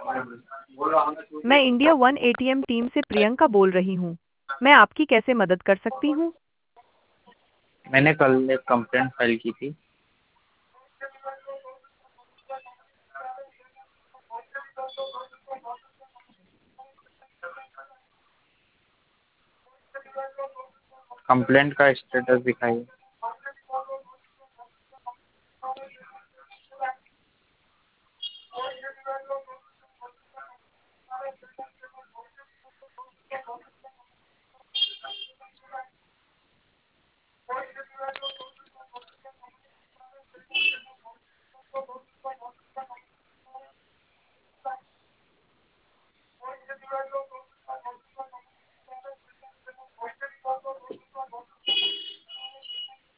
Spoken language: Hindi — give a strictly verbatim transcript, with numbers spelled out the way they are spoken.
मैं इंडिया वन एटीएम टीम से प्रियंका बोल रही हूँ। मैं आपकी कैसे मदद कर सकती हूँ? मैंने कल एक कंप्लेंट फाइल की थी। कंप्लेंट का स्टेटस दिखाइए।